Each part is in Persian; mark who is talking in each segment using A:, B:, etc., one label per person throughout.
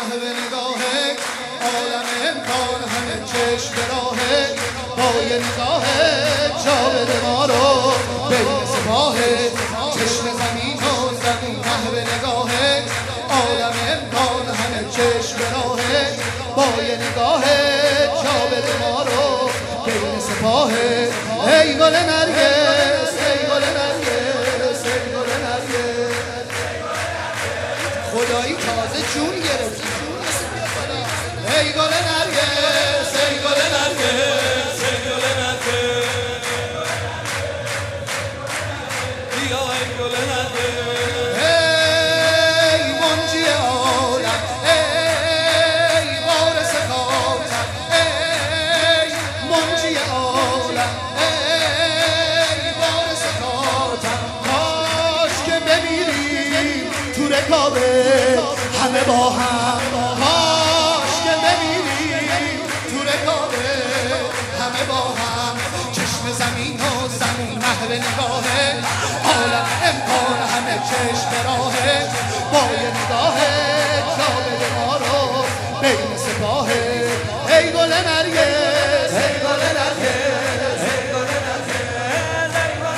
A: محو نگاهه عالم امکان همه چشم به راهه با یه نگاهه جا بده ما رو بین سپاهه چشم زمین و زمین محو نگاهه عالم امکان همه چشم به راهه با یه نگاهه جا بده ما رو بین سپاهه ای گل نرگس ای گل نرگس ای گل نرگس خدایی تازه جون گرفتی ای گل نرگس ای گل نرگس ای گل نرگس بیا ای گل نرگس ای منجی عالم ای وارث خاطر ای منجی عالم ای وارث خاطر کاش که بمیریم تو رکابه همه با هم کاش که بمیریم تو رکابه همه با هم چشم زمین و زمین محو نگاهه عالم امکان همه چشم به راهه با یه نگاهه جا بده ما رو بین سپاهه ای گل نرگس ای گل نرگس ای گل نرگس ای گل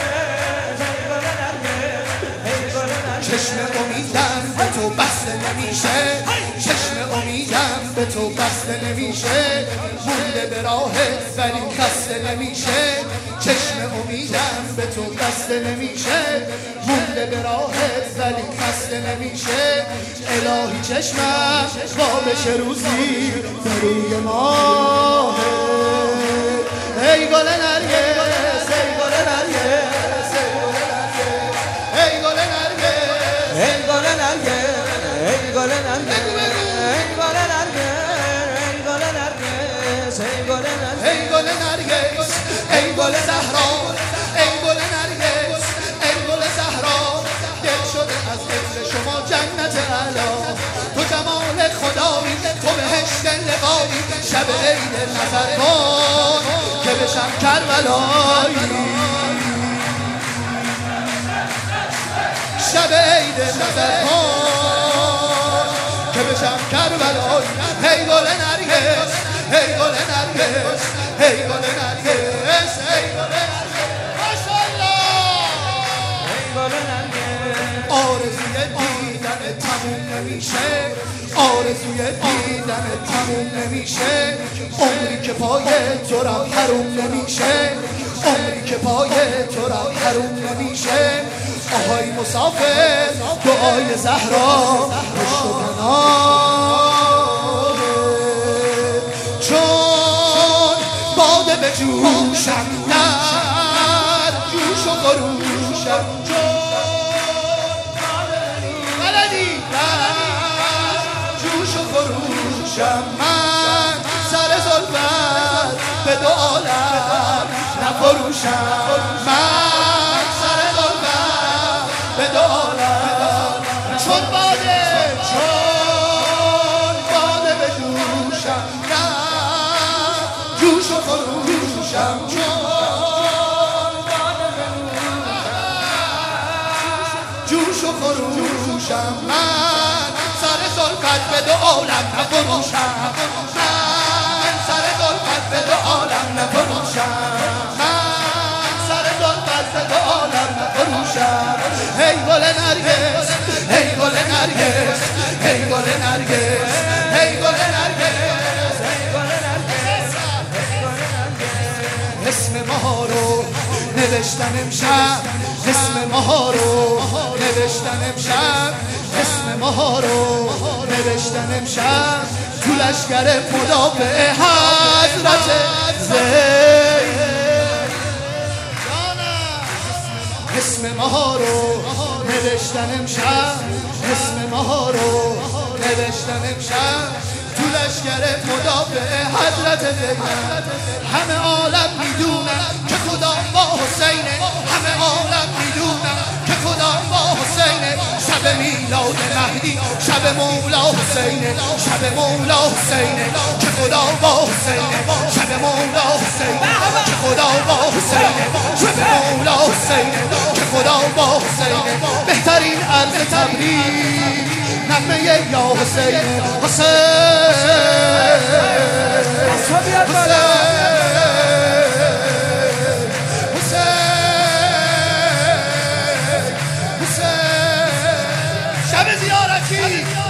A: نرگس ای گل نرگس چشم امیدم به تو بسته نمیشه چشم امیدم به تو بسته نمیشه مونده به راهت ولی خسته نمیشه چشم امیدم به تو بسته نمیشه مونده به راهت ولی خسته نمیشه الهی چشمم خوابش روزی به روی ماه ای گل نرگس ای گل نرگس ای گل نرگس ای گل نرگس ای گل نرگس ای گل نرگس ای گل نرگس ای گل نرگس ای گل زهرا ای گل نرگس ای گل زهرا دل شده از عطر شما جنت اعلی تو جمال خدایی تو بهشت لقایی شب عید نظر کن که بشم کربلایی شب عید نظر کن که بشم کربلایی ای گل نرگس ای گل نرگس ای گل نرگس ای گل نرگس ماشاءالله ای گل نرگس آرزوی دیدن تموم نمیشه آرزوی دیدن تموم نمیشه عمری که پای تو رم حروم نمیشه عمری که پای تو رم حروم نمیشه آهای مسافر دعای زهرا پشت و پناه چون باده به جوشم در جوش و خروشم بلدی در جوش و خروشم من سر زلفت به دو عالم نفروشم من سر زلفت به دو عالم چون باده به جوشم در جوش و خروشم جوش و خروشم من سر زلفت به دو عالم نفروشم من سر زلفت به دو عالم نفروشم من سر زلفت به دو عالم نفروشم ای گل نرگس ای گل نرگس ای گل نرگس ای گل نرگس ای گل نرگس اسم ما رو نوشتن امشب اسم ما رو نوشتن امشب اسم ما رو نوشتن امشب تو لشکر مدافع حضرت زین اسم ما رو نوشتن امشب اسم ما رو نوشتن امشب تو لشکر مدافع حضرت زین همه عالم میدونن که خدا با حسینه همه عالم میدونن که خدا با حسینه شب میلاد مهدی شب مولا حسینه شب مولا حسینه که خدا با حسینه شب مولا حسینه که خدا با حسینه شب مولا حسینه که خدا با حسینه بهترین عرض تبریک همه یا حسین شب زیارتی